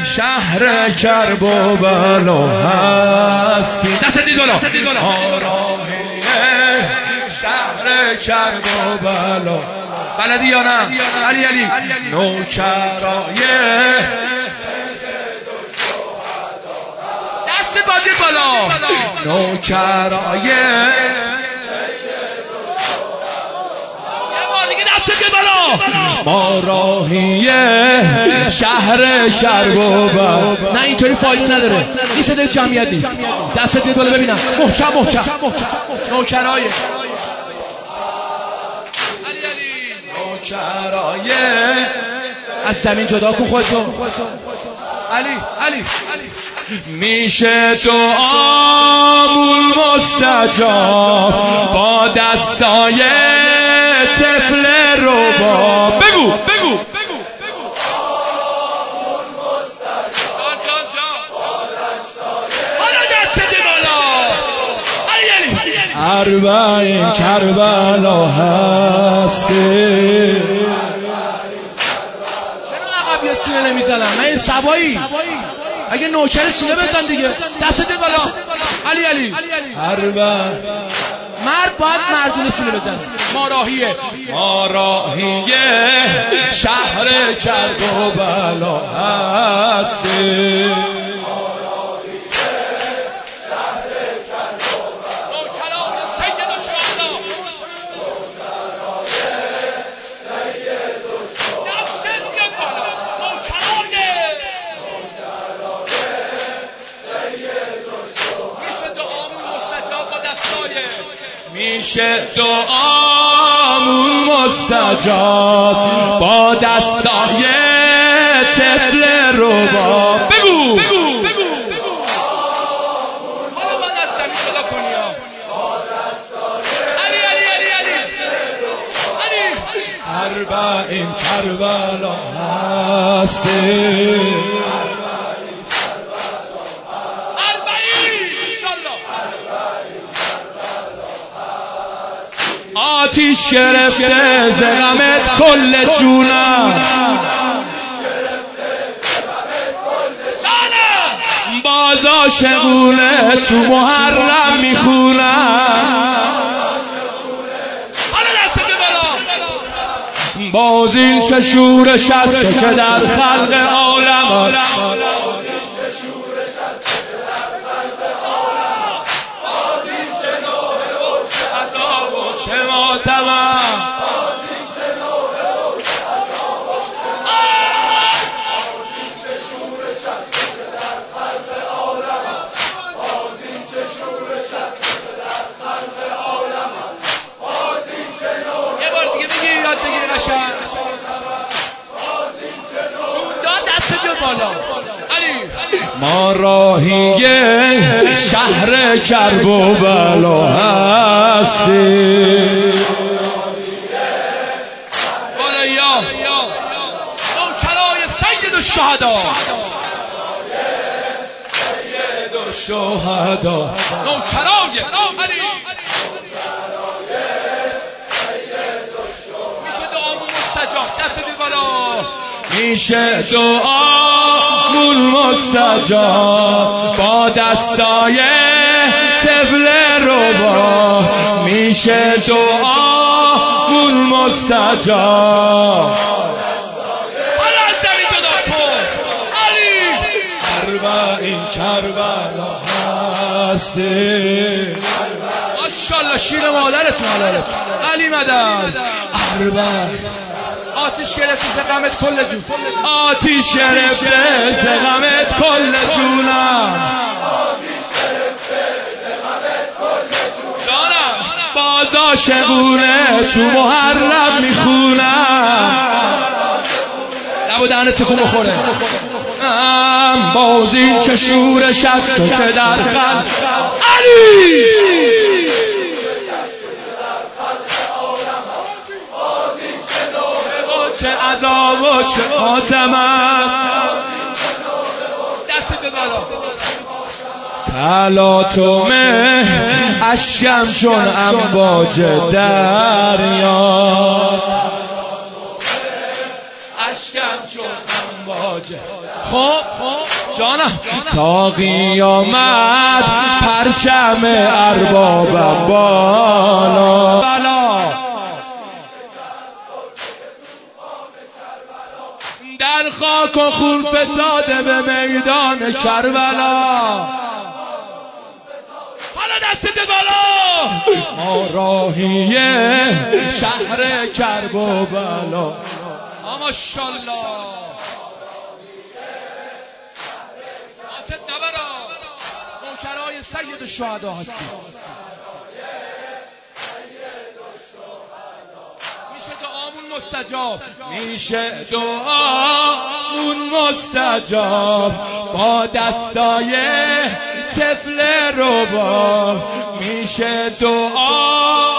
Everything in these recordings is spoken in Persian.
شهر کرب و بلا هستی. دست دید بالا. شهر کرب و بلا بلدی یا نه؟ علی علی نوکرای دست بادی بالا نوکرای دست بالا ما راهی شهر کرب و بلا. نه اینطوری فایده نداره، این صدای جمعیت نیست. دست بیاد بالا ببینم محکم نوکرای نوکرای از زمین جدا کن خودتو. علی میشه دعامون مستجاب با دستای طفل رباب. بگو اربعین کربلا هستی. چرا عقب یه سینه نمیزنم؟ من این سبایی اگه نوکر سینه بزن دیگه. دست دید بالا علی مرد باید مردونه سینه بزن. ما راهیه شهر کرب و بلا هستی. میشه دعامون مستجاب با دستای طفل رباب. بگو حالا با دستمی صدا کنی علی اربعین کربلا هستی. آتیش گرفته ز غمت کل جونم، باز عاشقونه تو محرم میخونم. حالا دست بالا باز این چه شورش است که در خلق عالم. ما راهی شهر کرب و بلا هستی. نوکرای سید الشهدا نوکرای میشه دعامون مستجاب. دست بی بالا میشه دعامون مستجاب با دستای طفل رباب. میشه دعامون مستجاب. حالا از زمین جدا کن علی اربعین کربلا هستی. ماشاءالله شیر مادرتون علی مدد. آتیش گرفته ز غمت کل جون، آتیش گرفته ز غمت کل جونم. جانم باز عاشقونه تو محرم میخونم. لب دهنت تکون بخوره. باز این چه شورش است که در خلق علی. چه عذاب و چه آتمت. دست بالا تلاطم اشکم چون امواج دریاست. اشکم شد امواجه. خب جانم تا قیامت پرچم اربابم بالا، در خاک و خون فتاده به میدان کربلا. حالا دست بالا، ما راهی شهر کرب و بلا. ماشاءالله آتت نبرا، نوکرای سید الشهدا هستی. میشه دعامون مستجاب، میشه دعامون مستجاب با دستای طفل ربا. میشه دعا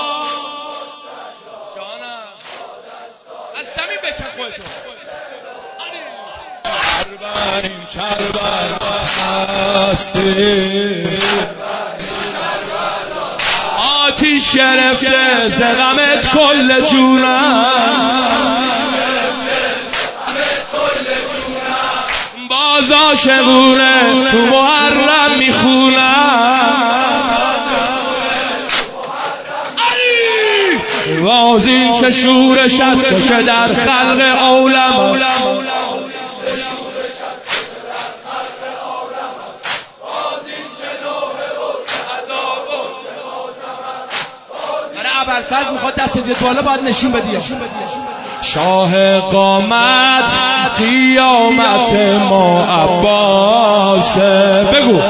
جانم از زمین بکن خودتو. کربلا هستی، آتیش گرفته ز غمت کل جونم، باز عاشقونه تو محرم میخونم. باز این چه شورش است که در خلق عالم، ابوالفضل میخواد دست دیت بالا باید نشون بدی. شاه قامت قیامت ما عباسه. بگو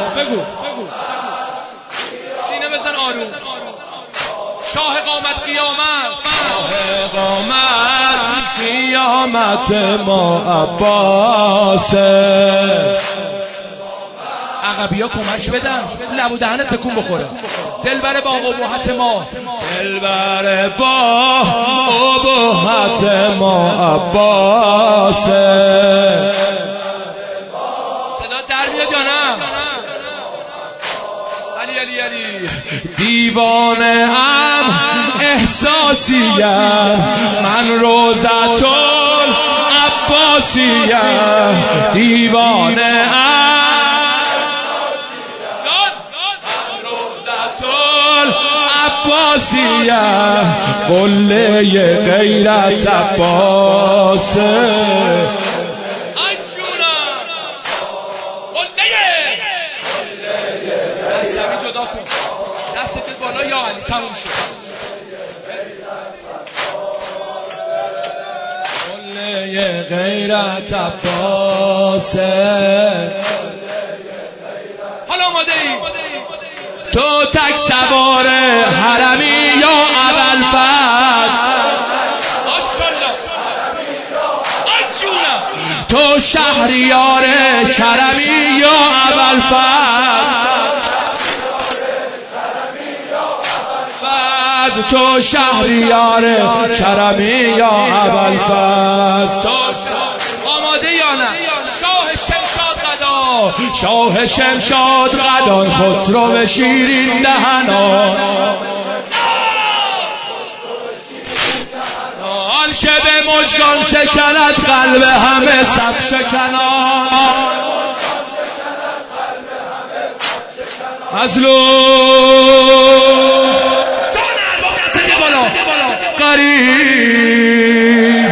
سینه بزن آروم. شاه قامت قیامت ما عباسه. عقبیا کمک بدن، لب و دهنه تکون بخوره. دلبر با ابهت ما، دلبر با ابهت ما عباسه. صدا در میاد یا نه؟ علی دیوانه ام احساسیم، من روزتون عباسیم. دیوانه ام عباسیه، قله غیرت عباسه. ای جونم قله از زمین جدا کن، دستت بالا یا علی. تموم شد. قله غیرت عباسه. حالا آماده ای تو تک سوار حرمی یا ابوالفضل، تو شهریار کرمی یا ابوالفضل، تو شهریار کرمی یا ابوالفضل. آماده یا نه؟ شاه شمشاد قدان، خسرو شیرین دهنان، حال که به مژگان شکند قلب همه صف شکنان. مظلوم قریب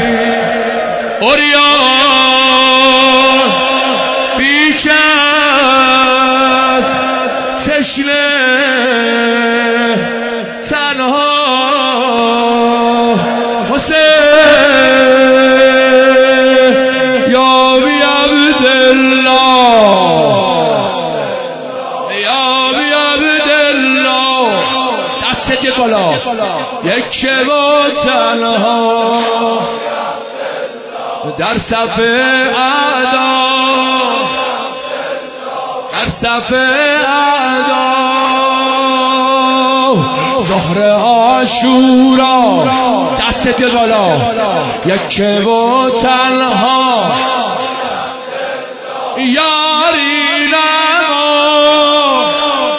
اوریان بیچ است تشنه تنها حسین یا بی عبدالله دست یه بالا یک و تنها در صف اعدا، در صف اعدا ظهر عاشورا دست بالا یک و تنها یاری نما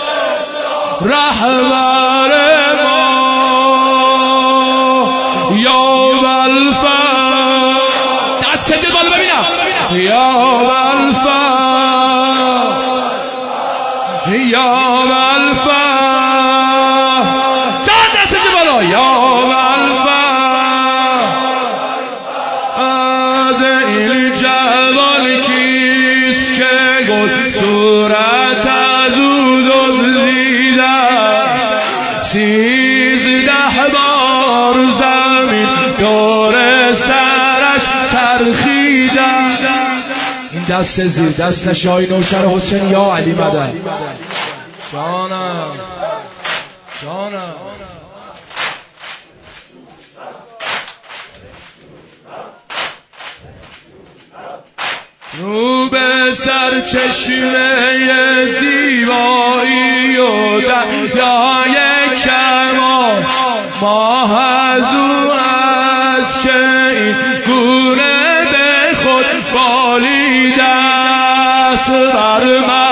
رهبر ما یا ابوالفضل یا الفا یا الفا چند دست بالا یا الفا از این جوال کیست که گل صورت از او دزدیده 13 بار زمین دور سرش چرخیده. این دست زیر دست شاهی نوشر حسین یا علی مدد. جانم جانم رو به سر چشمه زیبایی و دریای کمال ماه از او است که این گونه به خود بالیده است بر من